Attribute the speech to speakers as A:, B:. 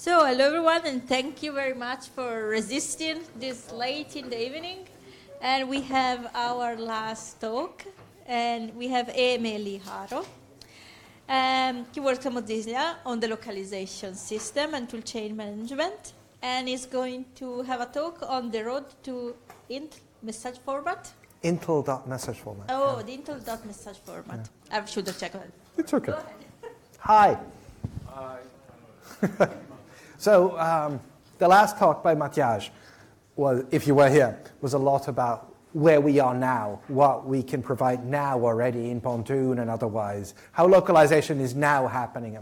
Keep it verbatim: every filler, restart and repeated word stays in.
A: So, hello everyone, and thank you very much for resisting this late in the evening. And we have our last talk, and we have Emily Haro. Um, he works at Mozilla on the localization system and toolchain management, and is going to have a talk on the road to int message format.
B: Intel.message format.
A: Oh, the Intel.message format. Yeah. I should have checked that.
B: It's okay. Hi. Hi. So um, the last talk by Matjaž was, if you were here, was a lot about where we are now, what we can provide now already in Pontoon and otherwise, how localization is now happening at